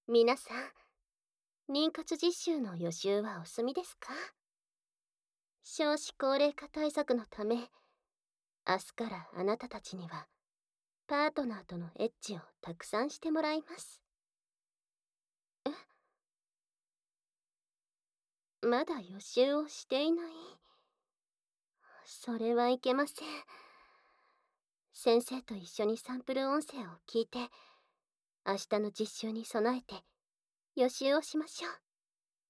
皆さん、妊活実習の予習はお済みですか？少子高齢化対策のため、明日からあなたたちには、パートナーとのエッチをたくさんしてもらいます。まだ予習をしていない？それはいけません。先生と一緒にサンプル音声を聞いて、明日の実習に備えて予習をしましょう。